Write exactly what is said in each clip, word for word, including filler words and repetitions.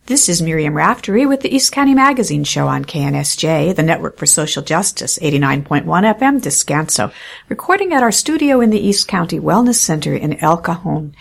This is Miriam Raftery with the East County Magazine Show on K N S J, the Network for Social Justice, eighty-nine point one F M, Descanso, recording at our studio in the East County Wellness Center in El Cajon.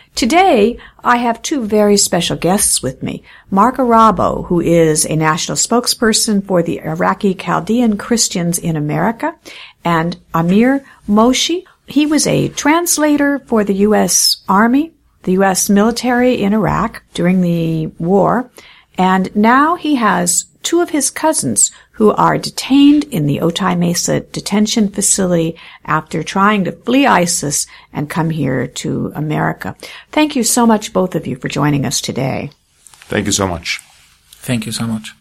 Today, I have two very special guests with me. Mark Arabo, who is a national spokesperson for the Iraqi Chaldean Christians in America, and Amir Moshe. He was a translator for the U S Army, the U S military in Iraq during the war, and now he has two of his cousins who are detained in the Otay Mesa detention facility after trying to flee ISIS and come here to America. Thank you so much, both of you, for joining us today. Thank you so much. Thank you so much.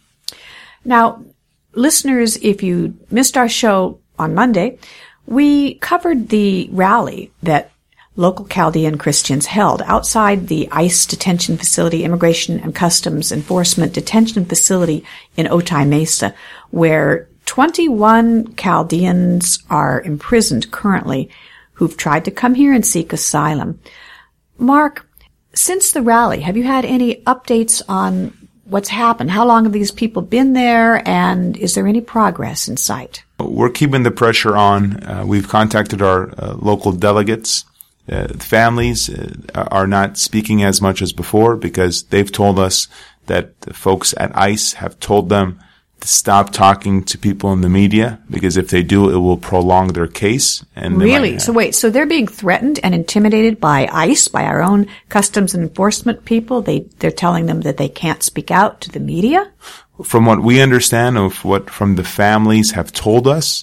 Now, listeners, if you missed our show on Monday, we covered the rally that local Chaldean Christians held outside the ICE detention facility, Immigration and Customs Enforcement detention facility in Otay Mesa, where twenty-one Chaldeans are imprisoned currently who've tried to come here and seek asylum. Mark, since the rally, have you had any updates on what's happened? How long have these people been there, and is there any progress in sight? We're keeping the pressure on. Uh, we've contacted our uh, local delegates. Uh, families uh, are not speaking as much as before because they've told us that the folks at ICE have told them to stop talking to people in the media because if they do, it will prolong their case. And really? So wait, so they're being threatened and intimidated by ICE, by our own customs and enforcement people? They, they're telling them that they can't speak out to the media? From what we understand of what from the families have told us,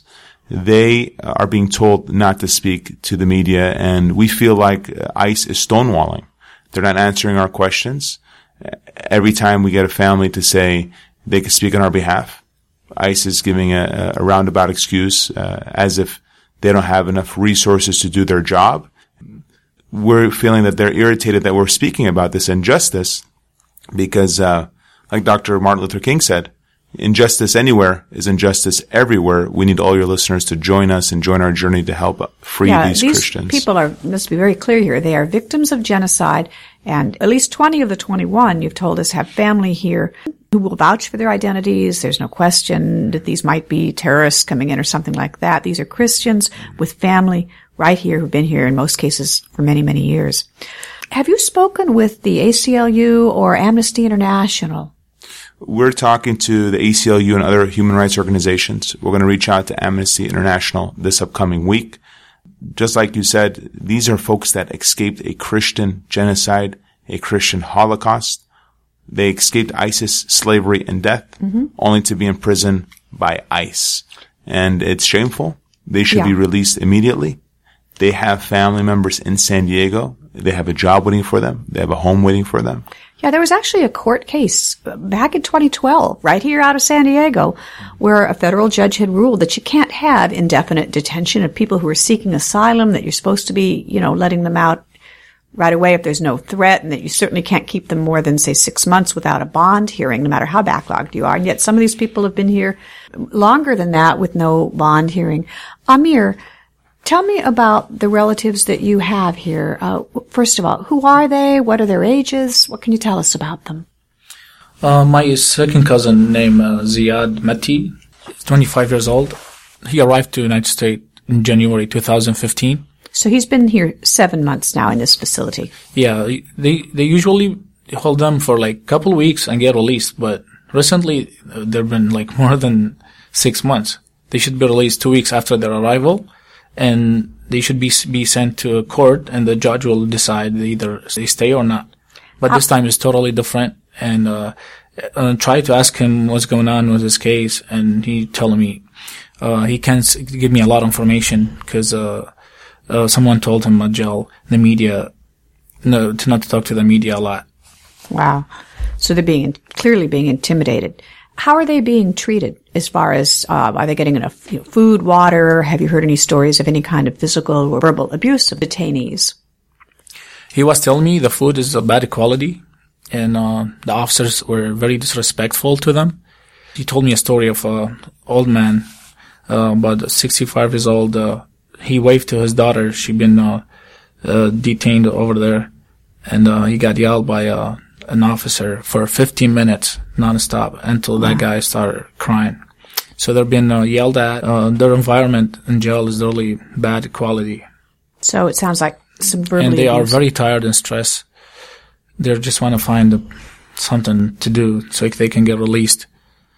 they are being told not to speak to the media, and we feel like ICE is stonewalling. They're not answering our questions. Every time we get a family to say they can speak on our behalf, ICE is giving a, a roundabout excuse uh, as if they don't have enough resources to do their job. We're feeling that they're irritated that we're speaking about this injustice because, uh, like Doctor Martin Luther King said, injustice anywhere is injustice everywhere. We need all your listeners to join us and join our journey to help free yeah, these, these Christians. People are, let's be very clear here, they are victims of genocide, and at least twenty of the twenty-one, you've told us, have family here who will vouch for their identities. There's no question that these might be terrorists coming in or something like that. These are Christians with family right here who've been here in most cases for many, many years. Have you spoken with the A C L U or Amnesty International? We're talking to the A C L U and other human rights organizations. We're going to reach out to Amnesty International this upcoming week. Just like you said, these are folks that escaped a Christian genocide, a Christian Holocaust. They escaped ISIS, slavery, and death, mm-hmm. only to be imprisoned by ICE. And it's shameful. They should yeah. be released immediately. They have family members in San Diego. They have a job waiting for them. They have a home waiting for them. Yeah, there was actually a court case back in twenty twelve, right here out of San Diego, where a federal judge had ruled that you can't have indefinite detention of people who are seeking asylum, that you're supposed to be, you know, letting them out right away if there's no threat, and that you certainly can't keep them more than, say, six months without a bond hearing, no matter how backlogged you are. And yet some of these people have been here longer than that with no bond hearing. Amir, tell me about the relatives that you have here. Uh, first of all, who are they? What are their ages? What can you tell us about them? Uh, my second cousin named uh, Ziad Mati, twenty-five years old. He arrived to the United States in January two thousand fifteen. So he's been here seven months now in this facility. Yeah, they they usually hold them for like a couple weeks and get released, but recently uh, there have been like more than six months. They should be released two weeks after their arrival, and they should be be sent to a court, and the judge will decide either they stay or not. But this time is totally different, and uh, I tried to ask him what's going on with his case, and he told me uh, he can't give me a lot of information because uh, uh, someone told him at jail, the media, no, to not to talk to the media a lot. Wow. So they're being clearly being intimidated. How are they being treated as far as, uh, are they getting enough you know, food, water? Have you heard any stories of any kind of physical or verbal abuse of detainees? He was telling me the food is of bad quality, and uh, the officers were very disrespectful to them. He told me a story of an old man, uh, about sixty-five years old. Uh, he waved to his daughter. She'd been uh, uh, detained over there, and uh, he got yelled by uh, an officer for fifteen minutes nonstop until that guy started crying. So they're being uh, yelled at. Uh, their environment in jail is really bad quality. So it sounds like some verbally And they abuse. are very tired and stressed. They just want to find a, something to do so they can get released.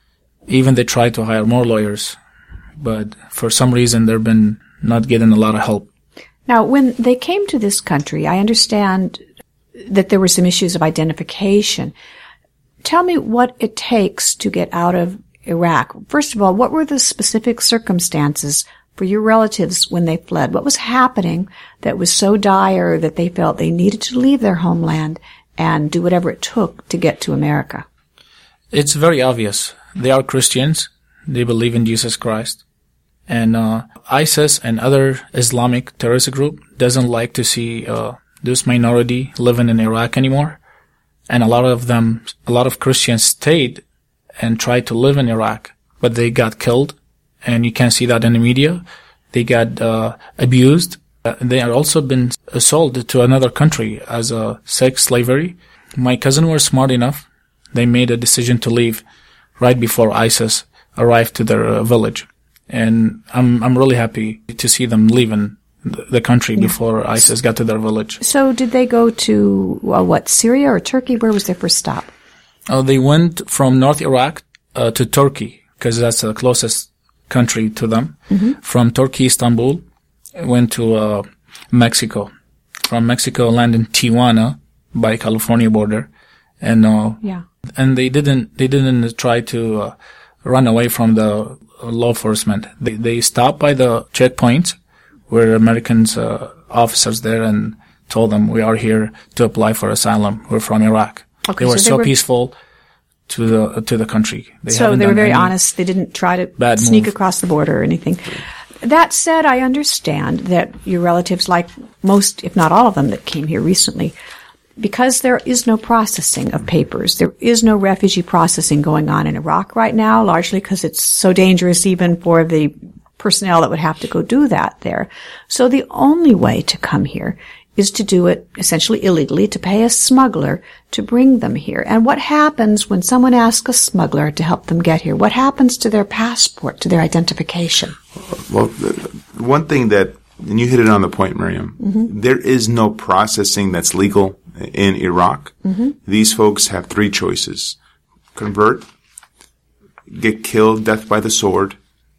Even they try to hire more lawyers, but for some reason they've been not getting a lot of help. Now, when they came to this country, I understand that there were some issues of identification. Tell me what it takes to get out of Iraq. First of all, what were the specific circumstances for your relatives when they fled? What was happening that was so dire that they felt they needed to leave their homeland and do whatever it took to get to America? It's very obvious. They are Christians. They believe in Jesus Christ. And uh, ISIS and other Islamic terrorist group doesn't like to see uh, this minority living in Iraq anymore. And a lot of them, a lot of Christians stayed and tried to live in Iraq, but they got killed. And you can see that in the media. They got uh, abused. Uh, they have also been sold to another country as a sex slavery. My cousin were smart enough. They made a decision to leave right before ISIS arrived to their uh, village. And I'm I'm really happy to see them leaving the country yeah. before ISIS got to their village. So did they go to, well, what, Syria or Turkey? Where was their first stop? Uh, they went from North Iraq uh, to Turkey, because that's the closest country to them. Mm-hmm. From Turkey, Istanbul, went to uh, Mexico. From Mexico, landed in Tijuana by California border. And uh, yeah. and they didn't they didn't try to uh, run away from the law enforcement. They they stopped by the checkpoints where Americans uh, officers there and told them, we are here to apply for asylum. We're from Iraq. Okay, they were so, they so were peaceful to the to the country. They so they were very any honest. They didn't try to sneak move. across the border or anything. That said, I understand that your relatives, like most, if not all of them that came here recently, because there is no processing of papers, there is no refugee processing going on in Iraq right now, largely because it's so dangerous even for the personnel that would have to go do that there. So the only way to come here is to do it essentially illegally, to pay a smuggler to bring them here. And what happens when someone asks a smuggler to help them get here? What happens to their passport, to their identification? Well, one thing that, and you hit it on the point, Miriam, mm-hmm. there is no processing that's legal in Iraq. Mm-hmm. These folks have three choices: convert, get killed, death by the sword,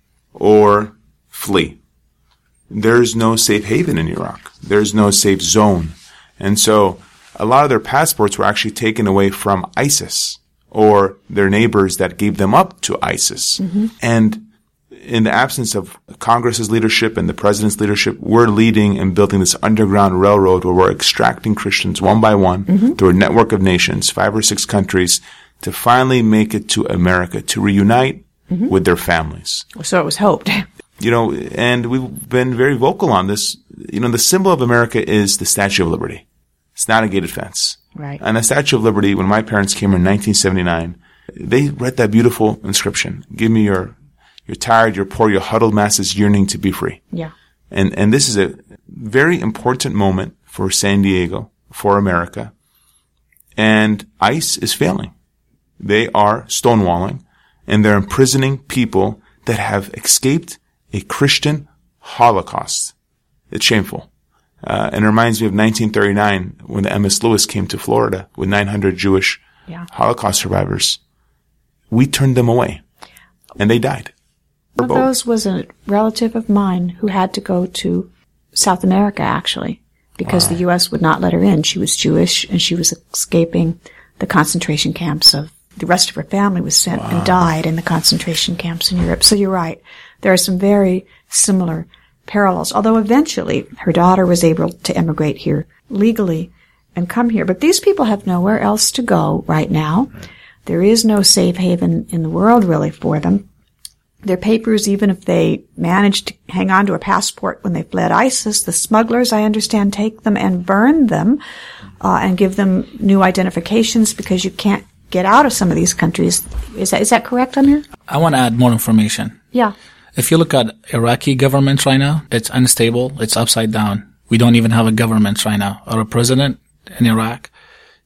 or flee. There's no safe haven in Iraq. There's no safe zone. And so a lot of their passports were actually taken away from ISIS or their neighbors that gave them up to ISIS. Mm-hmm. And in the absence of Congress's leadership and the president's leadership, we're leading and building this underground railroad where we're extracting Christians one by one mm-hmm. through a network of nations, five or six countries, to finally make it to America, to reunite mm-hmm. with their families. So it was hoped. You know, and we've been very vocal on this. You know, the symbol of America is the Statue of Liberty. It's not a gated fence. Right. And the Statue of Liberty, when my parents came in nineteen seventy-nine, they read that beautiful inscription. Give me your, you're tired, you're poor, your huddled masses yearning to be free. Yeah. And, and this is a very important moment for San Diego, for America. And ICE is failing. They are stonewalling and they're imprisoning people that have escaped a Christian Holocaust. It's shameful. Uh, and it reminds me of nineteen thirty-nine when the M S Lewis came to Florida with nine hundred Jewish yeah. Holocaust survivors. We turned them away and they died. One of those was a relative of mine who had to go to South America, actually, because wow. the U S would not let her in. She was Jewish and she was escaping the concentration camps of the rest of her family was sent wow. and died in the concentration camps in Europe. So you're right. There are some very similar parallels, although eventually her daughter was able to emigrate here legally and come here. But these people have nowhere else to go right now. Right. There is no safe haven in the world really for them. Their papers, even if they managed to hang on to a passport when they fled ISIS, the smugglers, I understand, take them and burn them uh, and give them new identifications because you can't get out of some of these countries. Is that is that correct, Amir? I want to add more information. Yeah. If you look at Iraqi government right now, it's unstable. It's upside down. We don't even have a government right now or a president in Iraq.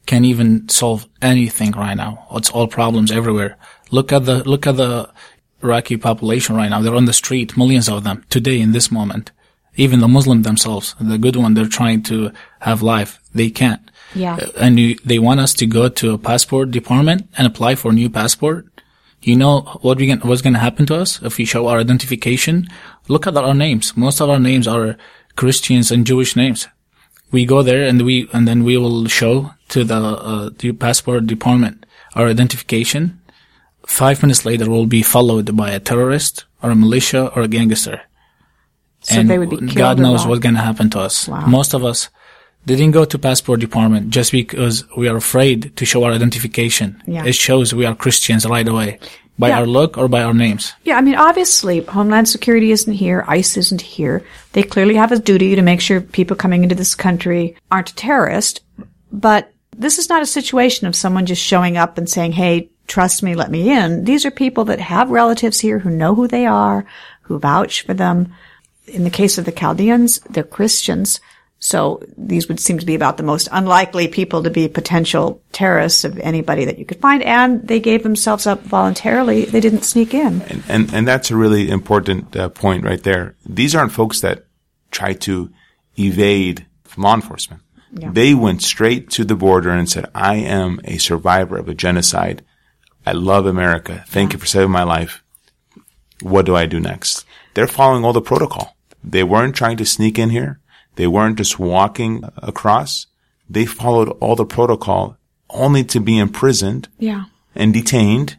can't even solve anything right now. It's all problems everywhere. Look at the, look at the Iraqi population right now. They're on the street, millions of them, today in this moment. Even the Muslim themselves, the good one, they're trying to have life. They can't. Yeah. Uh, and you, they want us to go to a passport department and apply for a new passport. You know what we can, what's going to happen to us if we show our identification? Look at our names. Most of our names are Christians and Jewish names. We go there and we, and then we will show to the, uh, the passport department our identification. Five minutes later, we'll be followed by a terrorist or a militia or a gangster. So and they would be killed. God knows or what's going to happen to us. Wow. Most of us didn't go to passport department just because we are afraid to show our identification. Yeah. It shows we are Christians right away by Yeah. our look or by our names. Yeah, I mean, obviously, Homeland Security isn't here. ICE isn't here. They clearly have a duty to make sure people coming into this country aren't a terrorist. But this is not a situation of someone just showing up and saying, hey, trust me, let me in. These are people that have relatives here who know who they are, who vouch for them. In the case of the Chaldeans, they're Christians. So these would seem to be about the most unlikely people to be potential terrorists of anybody that you could find. And they gave themselves up voluntarily. They didn't sneak in. And, and, and that's a really important uh, point right there. These aren't folks that try to evade law enforcement. Yeah. They went straight to the border and said, I am a survivor of a genocide. I love America. Thank Yeah. you for saving my life. What do I do next? They're following all the protocol. They weren't trying to sneak in here. They weren't just walking across. They followed all the protocol only to be imprisoned Yeah. and detained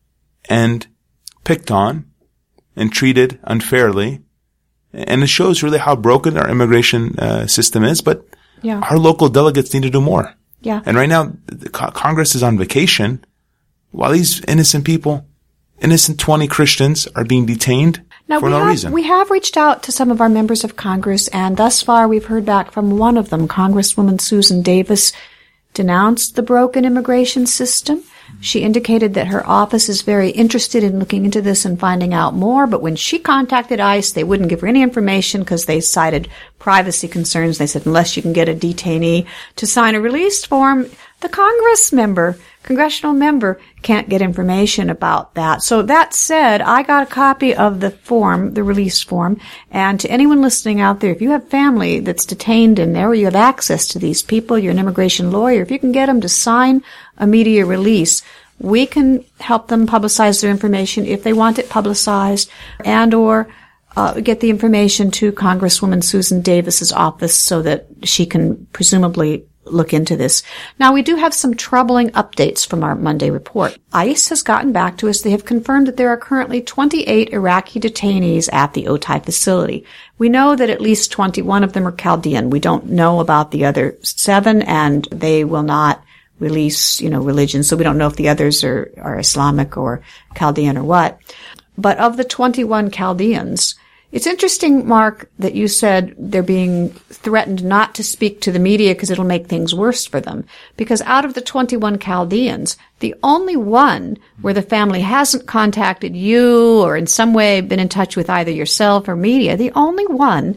and picked on and treated unfairly. And it shows really how broken our immigration uh, system is. But Yeah. our local delegates need to do more. Yeah. And right now, the co- Congress is on vacation while these innocent people, innocent twenty Christians, are being detained Now, for we no have, reason. we have reached out to some of our members of Congress, and thus far we've heard back from one of them. Congresswoman Susan Davis denounced the broken immigration system. She indicated that her office is very interested in looking into this and finding out more, but when she contacted ICE, they wouldn't give her any information because they cited privacy concerns. They said unless you can get a detainee to sign a release form, the Congress member, congressional member, can't get information about that. So that said, I got a copy of the form, the release form, and to anyone listening out there, if you have family that's detained in there or you have access to these people, you're an immigration lawyer, if you can get them to sign a media release, we can help them publicize their information if they want it publicized, and or uh, get the information to Congresswoman Susan Davis's office so that she can presumably look into this. Now, we do have some troubling updates from our Monday report. ICE has gotten back to us. They have confirmed that there are currently twenty-eight Iraqi detainees at the Otay facility. We know that at least twenty-one of them are Chaldean. We don't know about the other seven, and they will not release, you know, religion. So we don't know if the others are, are Islamic or Chaldean or what. But of the twenty-one Chaldeans, it's interesting, Mark, that you said they're being threatened not to speak to the media because it'll make things worse for them. Because out of the twenty-one Chaldeans, the only one where the family hasn't contacted you or in some way been in touch with either yourself or media, the only one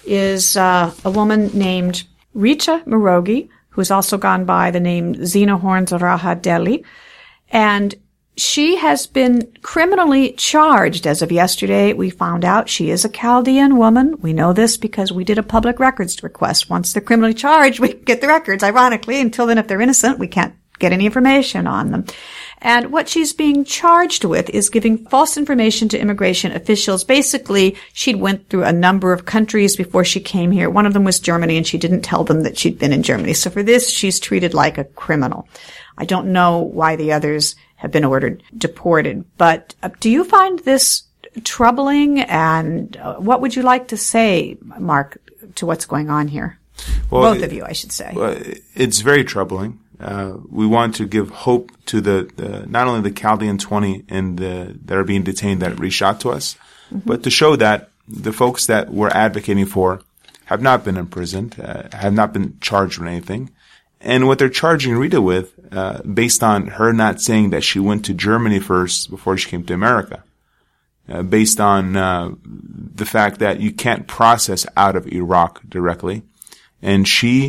is uh, a woman named Rita Mirogi, who's also gone by the name Zina Horns Rahadeli. And she has been criminally charged as of yesterday. We found out she is a Chaldean woman. We know this because we did a public records request. Once they're criminally charged, we get the records. Ironically, until then, if they're innocent, we can't get any information on them. And what she's being charged with is giving false information to immigration officials. Basically, she'd went through a number of countries before she came here. One of them was Germany, and she didn't tell them that she'd been in Germany. So for this, she's treated like a criminal. I don't know why the others have been ordered deported. But uh, do you find this troubling? And uh, what would you like to say, Mark, to what's going on here? Well, Both it, of you, I should say. Well, it's very troubling. Uh, we want to give hope to the, the not only the Chaldean twenty and the, that are being detained that reached out to us, mm-hmm. but to show that the folks that we're advocating for have not been imprisoned, uh, have not been charged with anything. And what they're charging Rita with, uh, based on her not saying that she went to Germany first before she came to America, uh, based on uh, the fact that you can't process out of Iraq directly, and she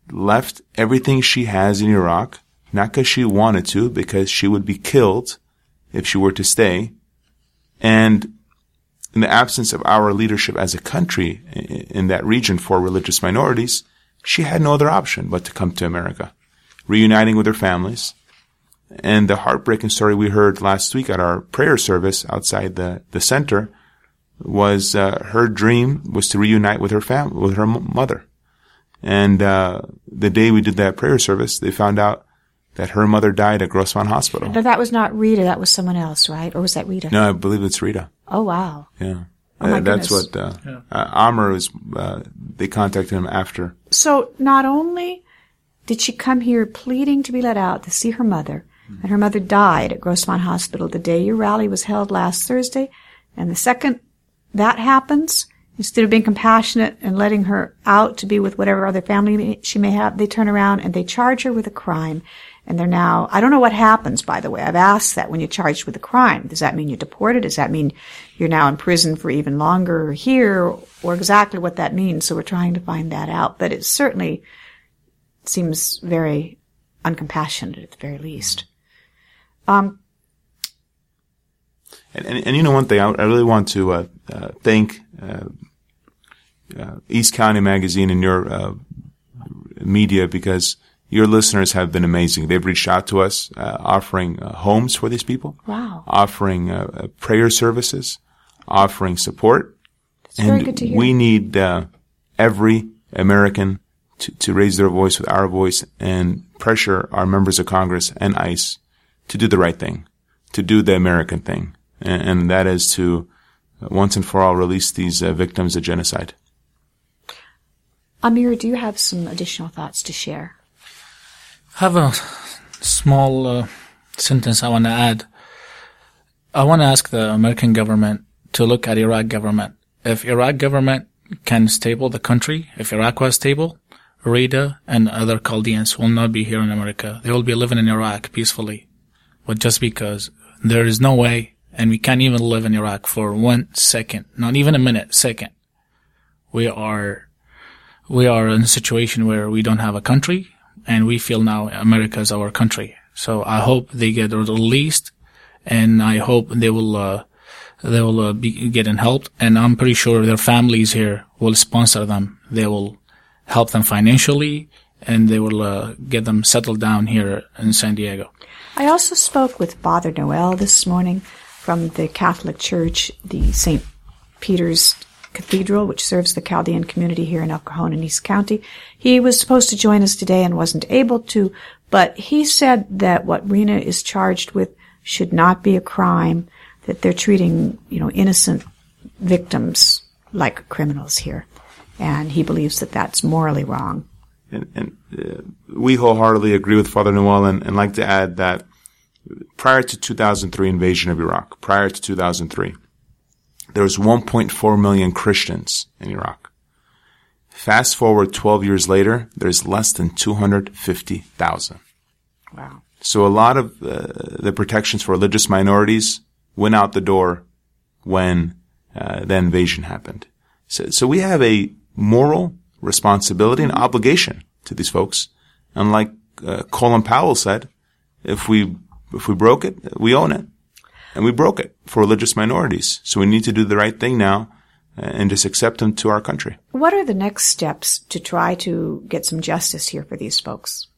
left everything she has in Iraq, not because she wanted to, because she would be killed if she were to stay. And in the absence of our leadership as a country in that region for religious minorities, she had no other option but to come to America, reuniting with her families. And the heartbreaking story we heard last week at our prayer service outside the, the center was uh, her dream was to reunite with her family, with her m- mother. And uh the day we did that prayer service, they found out that her mother died at Grossman Hospital. But that was not Rita, that was someone else, right? Or was that Rita? No, I believe it's Rita. Oh, wow. Yeah. Oh, my uh, that's goodness. what uh, Yeah. uh, Amr was, uh, they contacted him after. So not only did she come here pleading to be let out to see her mother, mm-hmm. and her mother died at Grossman Hospital the day your rally was held last Thursday, and the second that happens, instead of being compassionate and letting her out to be with whatever other family she may have, they turn around and they charge her with a crime. And they're now, I don't know what happens, by the way. I've asked that when you're charged with a crime. Does that mean you're deported? Does that mean you're now in prison for even longer here? Or exactly what that means. So we're trying to find that out. But it certainly seems very uncompassionate at the very least. Um, And, and, and you know one thing, I, I really want to uh, uh, thank uh, uh, East County Magazine and your uh, media, because your listeners have been amazing. They've reached out to us, uh, offering uh, homes for these people, wow. offering uh, uh, prayer services, offering support. That's and very good to hear. we need uh, every American to, to raise their voice with our voice and pressure our members of Congress and ICE to do the right thing, to do the American thing. And, and that is to uh, once and for all release these uh, victims of genocide. Amir, do you have some additional thoughts to share? I have a small uh, sentence I want to add. I want to ask the American government to look at Iraq government. If Iraq government can stable the country, if Iraq was stable, Rita and other Chaldeans will not be here in America. They will be living in Iraq peacefully. But just because there is no way, and we can't even live in Iraq for one second, not even a minute, second. We are, we are in a situation where we don't have a country, and we feel now America is our country. So I hope they get released, and I hope they will, uh, they will uh, be getting helped, and I'm pretty sure their families here will sponsor them. They will help them financially, and they will uh, get them settled down here in San Diego. I also spoke with Father Noel this morning from the Catholic Church, the Saint Peter's Cathedral, which serves the Chaldean community here in El Cajon in East County. He was supposed to join us today and wasn't able to, but he said that what Rina is charged with should not be a crime, that they're treating, you know, innocent victims like criminals here. And he believes that that's morally wrong. And, and uh, we wholeheartedly agree with Father Noel, and, and like to add that prior to two thousand three invasion of Iraq, prior to two thousand three, there was one point four million Christians in Iraq. Fast forward twelve years later, there's less than two hundred fifty thousand. Wow. So a lot of uh, the protections for religious minorities went out the door when uh, the invasion happened. So, so we have a moral responsibility and obligation to these folks. And like uh, Colin Powell said, if we if we broke it, we own it. And we broke it for religious minorities. So we need to do the right thing now and just accept them to our country. What are the next steps to try to get some justice here for these folks?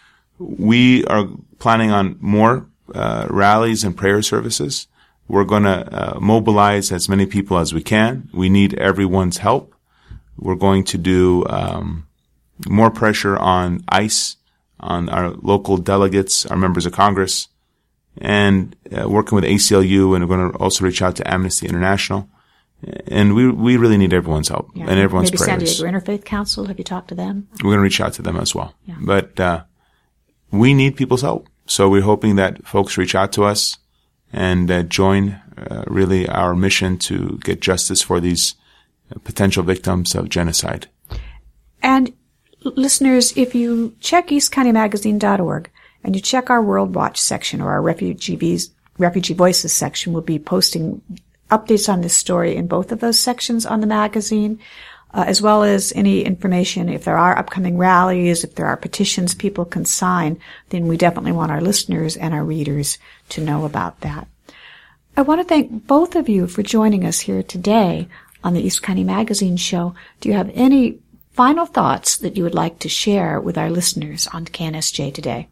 We are planning on more uh, rallies and prayer services. We're going to uh, mobilize as many people as we can. We need everyone's help. We're going to do um, more pressure on ICE, on our local delegates, our members of Congress, and uh, working with A C L U, and we're going to also reach out to Amnesty International. And we we really need everyone's help Yeah. and everyone's Maybe prayers. San Diego Interfaith Council, have you talked to them? We're going to reach out to them as well. Yeah. But uh, we need people's help. So we're hoping that folks reach out to us and uh, join uh, really our mission to get justice for these uh, potential victims of genocide. And listeners, if you check east county magazine dot org and you check our World Watch section or our Refugee, V's, Refugee Voices section, we'll be posting updates on this story in both of those sections on the magazine. uh, as well as any information. If there are upcoming rallies, if there are petitions people can sign, then we definitely want our listeners and our readers to know about that. I want to thank both of you for joining us here today on the East County Magazine Show. Do you have any final thoughts that you would like to share with our listeners on K N S J today?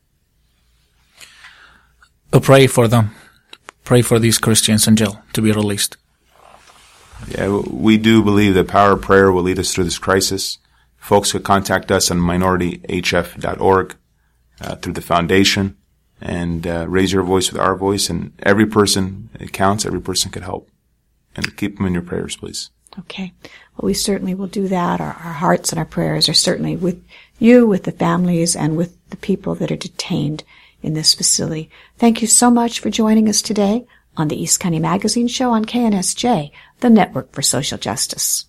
Uh, pray for them. Pray for these Christians in jail to be released. Yeah, we do believe that power of prayer will lead us through this crisis. Folks could contact us on minority h f dot org uh, through the foundation and uh, raise your voice with our voice. And every person, it counts, every person could help. And keep them in your prayers, please. Okay. Well, we certainly will do that. Our, our hearts and our prayers are certainly with you, with the families, and with the people that are detained in this facility. Thank you so much for joining us today on the East County Magazine Show on K N S J, the Network for Social Justice.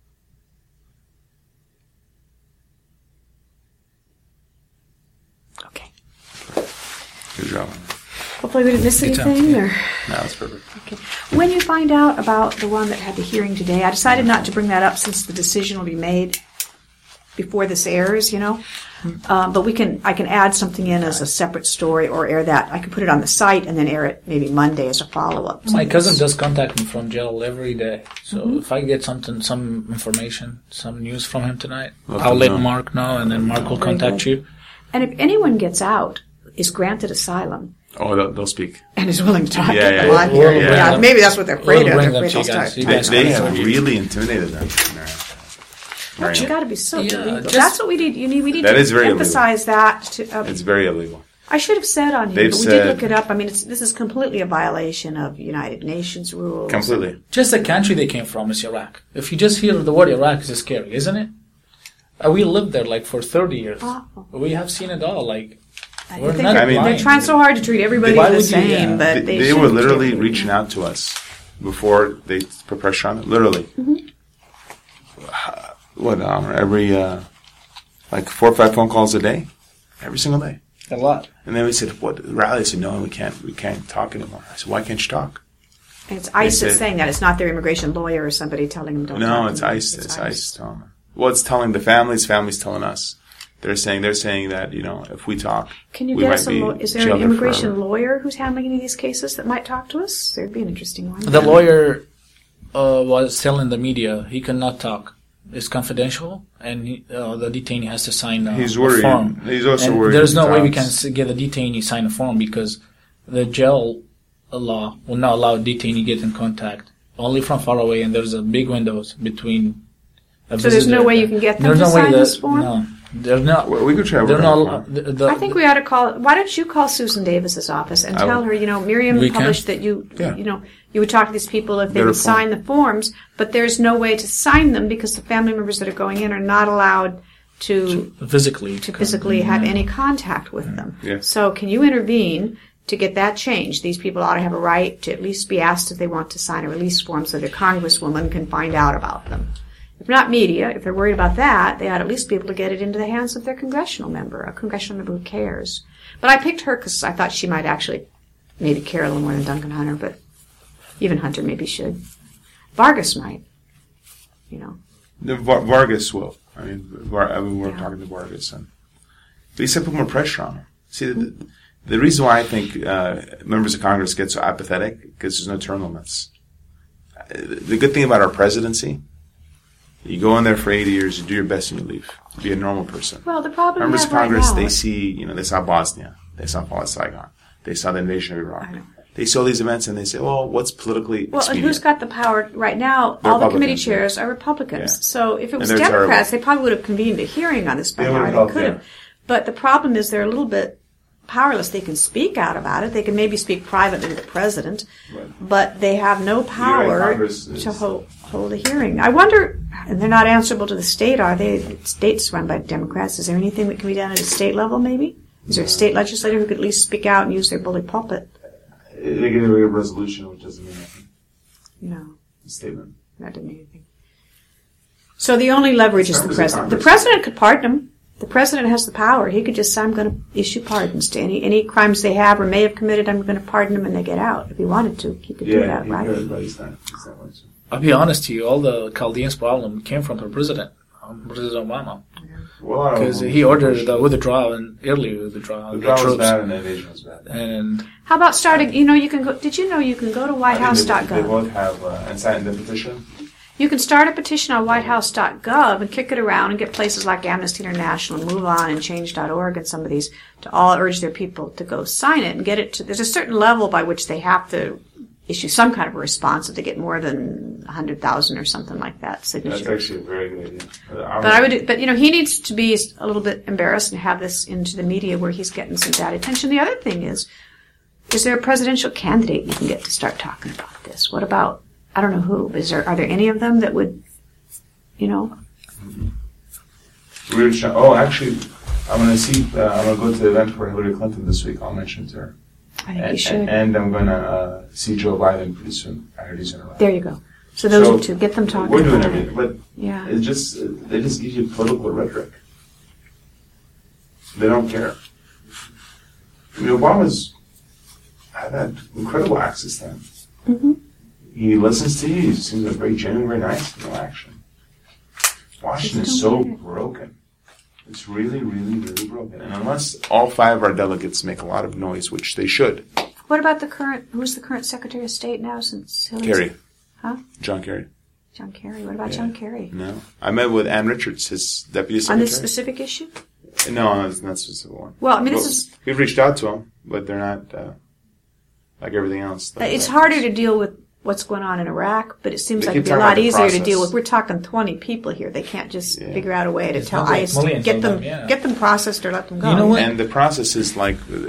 Okay. Good job. Hopefully we didn't miss anything. Or No, that's perfect. okay. When you find out about the one that had the hearing today, I decided not to bring that up since the decision will be made before this airs, you know. Um, but we can, I can add something in as a separate story or air that. I can put it on the site and then air it maybe Monday as a follow-up. My cousin does contact me from jail every day. So Mm-hmm. if I get something, some information, some news from him tonight, Let I'll them let know. Mark know, and then Mark will Very contact good. you. And if anyone gets out, is granted asylum, Oh, they'll, they'll speak. and is willing to talk Yeah, to yeah, them yeah. on here. We'll Yeah, bring maybe that's what they're afraid we'll of. bring They're them afraid to you they'll guys. start You They, guys they can- have really intimidated them. But you got to be so Yeah, illegal. just- That's what we need. You need. We need That to is very emphasize that. To, uh, It's very illegal. I should have said on here, They've but we said- did look it up. I mean, it's, this is completely a violation of United Nations rules. Completely. Just the country they came from is Iraq. If you just hear the word Iraq, it's scary, isn't it? Uh, we lived there like for thirty years. Awful. We have seen it all. Like, I we're think not they're, I mean- they're trying so hard to treat everybody Why the would you- same, yeah. but They, they, they shouldn't were treat literally everybody. reaching out to us before they put pressure on it. Literally. Mm-hmm. What, um, every, uh, like four or five phone calls a day? Every single day. a lot. And then we said, what, rally? I said, no, we can't, we can't talk anymore. I said, why can't you talk? And it's ICE They that's say- saying that. It's not their immigration lawyer or somebody telling them don't No, talk to it's them. ICE. It's ICE telling them. Well, it's telling the families, families telling us. They're saying, they're saying that, you know, if we talk, Can you we get might us a be law- is there jailed an there immigration forever. lawyer who's handling any of these cases that might talk to us? There'd be an interesting one. The lawyer uh, was telling the media he cannot talk. It's confidential, and he, uh, the detainee has to sign a, He's a worried. form. He's also And worried There's no way we can jobs. s- get the detainee sign a form because the jail law will not allow a detainee get in contact only from far away, and there's a big windows between. A So there's no visitor- way you can get them there's to no way sign that- this form? No, they're not. Well, we could try They're working not. on it. The, the, I think we ought to call. Why don't you call Susan Davis's office and I tell will. her, you know, Miriam We can? published that you, Yeah. you know, you would talk to these people if they Get a would form. sign the forms, but there's no way to sign them because the family members that are going in are not allowed to physically to physically have any contact with them. Yeah. So can you intervene to get that changed? These people ought to have a right to at least be asked if they want to sign a release form so their congresswoman can find out about them. If not media, if they're worried about that, they ought to at least be able to get it into the hands of their congressional member, a congressional member who cares. But I picked her because I thought she might actually maybe care a little more than Duncan Hunter, but even Hunter maybe should. Vargas might, you know. The Var- Vargas will. I mean, Var- I mean we're Yeah. talking to Vargas, and they said put more pressure on him. See, the, the reason why I think uh, members of Congress get so apathetic because there's no term limits. Uh, The good thing about our presidency, you go in there for eighty years, you do your best, and you leave. Be a normal person. Well, the problem we Members have of Congress, right now, they see, you know, they saw Bosnia, they saw fall of Saigon, they saw the invasion of Iraq. I know. They saw these events and they say, well, what's politically well, and expedient? who's got the power right now? The All the committee Republicans, yeah. chairs are Republicans. Yeah. So if it was they're Democrats, terrible. they probably would have convened a hearing on this by They now. would have They helped, could have. yeah. But the problem is they're a little bit powerless. They can speak out about it. They can maybe speak privately to the president, Right. but they have no power Congress is- to hold, hold a hearing. I wonder, and they're not answerable to the state, are they? The state's run by Democrats. Is there anything that can be done at a state level, maybe? Is there a state legislator who could at least speak out and use their bully pulpit? They get a resolution, which doesn't mean anything. No. A statement. That didn't mean anything. So the only leverage is the Members of president. The Congress. president could pardon him. The president has the power. He could just say, I'm going to issue pardons to any any crimes they have or may have committed. I'm going to pardon them and they get out. If he wanted to, he could do that, right? but he's not. He's not going to. I'll be honest to you, all the Chaldeans' problem came from the president, um, President Obama. Because well, he ordered the withdrawal and early withdrawal. The withdrawal was bad and the invasion was bad. And how about starting? You know, you can go. Did you know you can go to white house dot gov? They, they both have uh, and sign the petition. You can start a petition on white house dot gov and kick it around and get places like Amnesty International and Move On and Change dot org and some of these to all urge their people to go sign it and get it to. There's a certain level by which they have to issue some kind of a response if they get more than one hundred thousand or something like that signatures. That's actually a very good idea. But I would, but you know, he needs to be a little bit embarrassed and have this into the media where he's getting some bad attention. The other thing is, is there a presidential candidate you can get to start talking about this? What about, I don't know who, is there, are there any of them that would, you know? Mm-hmm. Oh, actually, I'm going to see, uh, I'm going to go to the event for Hillary Clinton this week. I'll mention it to her. I think and, you should. And, and I'm going to uh, see Joe Biden pretty soon. I heard he's going to run. There you go. So those so are two. Get them talking. We're doing about everything, but yeah. it's just they just give you political rhetoric. They don't care. I mean, Obama's had that incredible access to him. Mm-hmm. He listens to you. He seems like very genuine, very nice. No action. Washington is so broken. It's really, really, really broken. And unless all five of our delegates make a lot of noise, which they should. What about the current, who's the current Secretary of State now since Hillary's? Kerry. Huh? John Kerry. John Kerry. What about Yeah. John Kerry? No. I met with Ann Richards, his deputy secretary. On this specific issue? No, it's not a specific one. Well, I mean, well, this is... We've reached out to them, but they're not, uh, like everything else. Like It's like harder this. to deal with what's going on in Iraq, but it seems They like keep it'd be a talking lot about the easier to process. deal with. We're talking twenty people here. They can't just Yeah. figure out a way to It's tell not like ICE to millions get of them, them, yeah. get them processed or let them go. You know what? And the process is like, uh,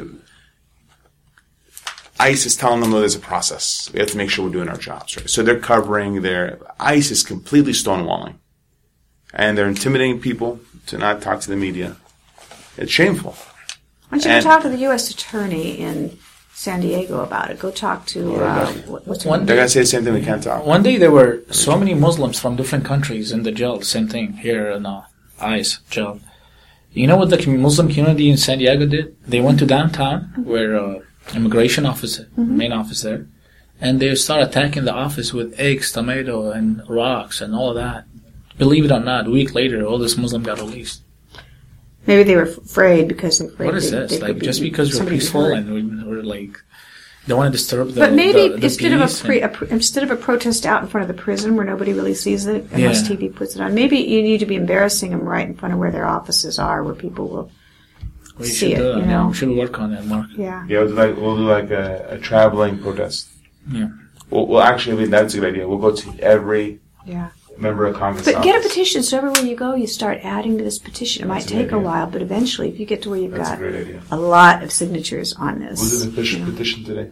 ICE is telling them that there's a process. We have to make sure we're doing our jobs, right? So they're covering their, ICE is completely stonewalling. And they're intimidating people to not talk to the media. It's shameful. Why don't you and- go talk to the U S attorney in San Diego about it? Go talk to, uh, what- what's her One name? They're going to say the same thing, we can't talk. One day there were so many Muslims from different countries in the jail. Same thing here in uh, ICE jail. You know what the com- Muslim community in San Diego did? They went to downtown, where uh, immigration office, Mm-hmm. main office there, and they started attacking the office with eggs, tomato, and rocks, and all of that. Believe it or not, a week later, all this Muslim got released. Maybe they were f- afraid because they're afraid What is they, this? they Like, could just be, because we're somebody be peaceful hurt. and we, we're like, don't want to disturb the But maybe the, the instead of a, peace pre, and- a pr- instead of a protest out in front of the prison where nobody really sees it unless Yeah. T V puts it on, maybe you need to be embarrassing them right in front of where their offices are, where people will we see should, it. uh, You know, we should work on it, Mark. yeah. Yeah, we'll do like, we'll do like a, a traveling protest. Yeah. We'll, we'll actually, I mean, that's a good idea. We'll go to every Yeah. member of Congress But office. get a petition, so everywhere you go, you start adding to this petition. It That's might a good take a idea. while, but eventually, if you get to where you've That's a got great idea. a lot of signatures on this, We'll do the petition, you know. petition today.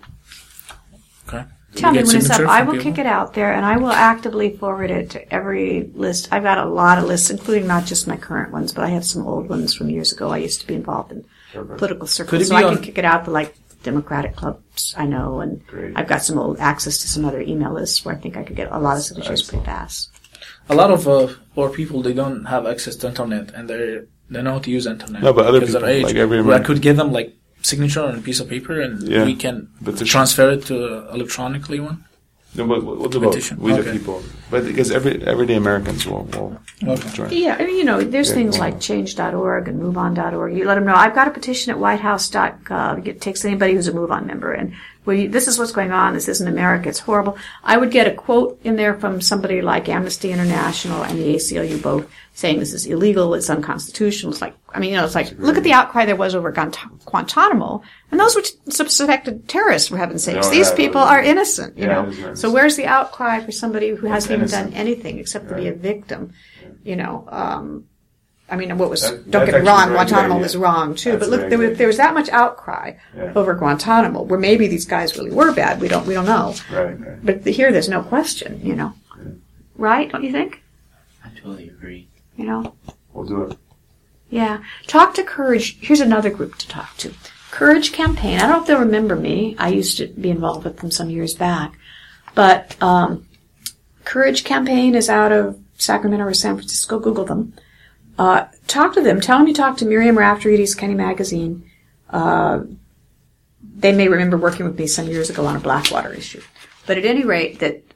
Okay. Tell We me get when it's up. signatures I from will people? kick it out there, and I will actively forward it to every list. I've got a lot of lists, including not just my current ones, but I have some old ones from years ago. I used to be involved in Perfect. political Could circles, it so be I on- can kick it out to like Democratic clubs I know, and Great. I've got some old access to some other email lists where I think I could get a lot of signatures Excellent. pretty fast. A lot of uh, poor people, they don't have access to internet, and they they know how to use internet. No, but other because their people, age. like every I American- could give them like signature on a piece of paper, and Yeah. we can Petition. transfer it to uh, electronically one. No, but we'll we'll do both. Petition. We the Okay. people. But because every everyday Americans will, will Okay. join. Yeah, I mean, you know, there's Yeah, things well. like change dot org and move on dot org. You let them know, I've got a petition at white house dot gov. It takes anybody who's a Move On member, and we, this is what's going on. This isn't America. It's horrible. I would get a quote in there from somebody like Amnesty International and the A C L U both saying this is illegal, it's unconstitutional. It's like, I mean, you know, it's like, look at the outcry there was over Guant- Guantanamo, and those were t- suspected terrorists, for heaven's sakes. No, These yeah, people those- are innocent, you yeah, know. those are innocent. So where's the outcry for somebody who hasn't even innocent. done anything except to be a Right. victim? You know, um, I mean, what was, That- don't that's get me actually wrong, a very good Guantanamo idea. was wrong too, That's but a look, very there good was, there was that much outcry Yeah. over Guantanamo, where maybe these guys really were bad, we don't, we don't know. Right, right. But here there's no question, you know. Right, don't you think? I totally agree. You know? We'll do it. Yeah. Talk to Courage. Here's another group to talk to. Courage Campaign. I don't know if they'll remember me. I used to be involved with them some years back. But um, Courage Campaign is out of Sacramento or San Francisco. Google them. Uh, talk to them. Tell them you talked to Miriam Raftery at East County Magazine. Uh, they may remember working with me some years ago on a Blackwater issue. But at any rate, that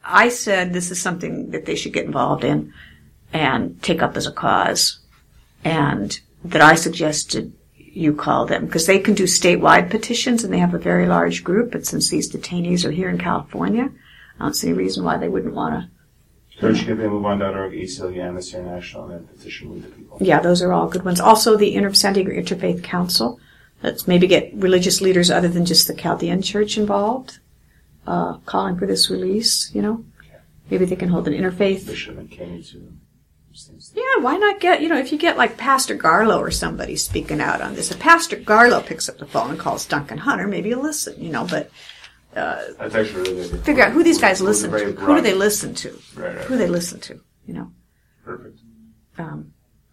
I said this is something that they should get involved in and take up as a cause, and that I suggested you call them, because they can do statewide petitions, and they have a very large group, but since these detainees are here in California, I don't see any reason why they wouldn't want to. Church Campaign Move On dot org, A C L U, Amnesty International, and Petition We the People. Yeah, those are all good ones. Also, the Inter San Diego Interfaith Council. Let's maybe get religious leaders other than just the Chaldean Church involved, uh, calling for this release, you know. Okay. Maybe they can hold an interfaith. Bishop McKinney, too. Yeah, why not get, you know, if you get like Pastor Garlow or somebody speaking out on this. If Pastor Garlow picks up the phone and calls Duncan Hunter, maybe you'll listen, you know, but uh, That's actually really good. Figure out who these guys listen to. Who do they listen to? Right, right. Who do they listen to, you know. Perfect. Um,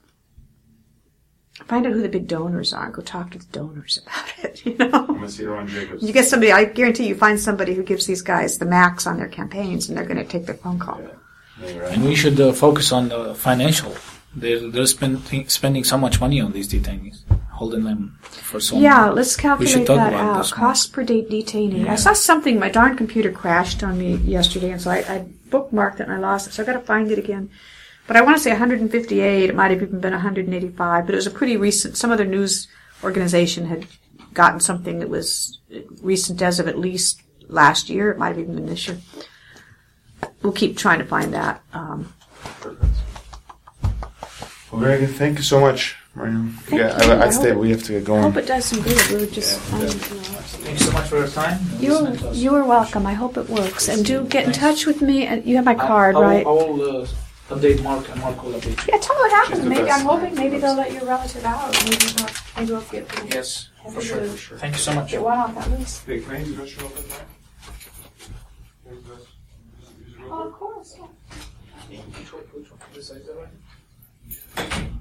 find out who the big donors are and go talk to the donors about it, you know. I'm going to see Ron Jacobs. You get somebody, I guarantee you find somebody who gives these guys the max on their campaigns and they're going to take their phone call. Yeah. Yeah, right. And we should uh, focus on the financial. They're, they're spend, spending so much money on these detainees, holding them for so long. Yeah, let's We calculate should talk that about out. this more. Cost per date detainee. Yeah. I saw something, my darn computer crashed on me yesterday, and so I, I bookmarked it and I lost it, so I got to find it again. But I want to say one hundred fifty-eight, it might have even been one hundred eighty-five, but it was a pretty recent, some other news organization had gotten something that was recent as of at least last year. It might have even been this year. We'll keep trying to find that. Um, Perfect. Well, very good. Thank you so much, Mariam. Thank Yeah, you. I, I I'd say hope it- we have to get I going. hope it does some good. We were just, Yeah, um, yeah. you know. Thanks so much for your time. You're, you are welcome. I hope it works. And do get in touch with me. And you have my card, I, I will, right? I will uh, update Mark, and Mark will update you. Yeah, tell me what happens. She's the Maybe best. I'm hoping maybe they'll let your relative out. Maybe we'll, maybe we'll get Yes, have for to sure, do- for sure. Thank you so much. get one off that list. Hey, can I use the restroom open there? Oh, of course. Yeah. Which one? Which one? This side, is that right?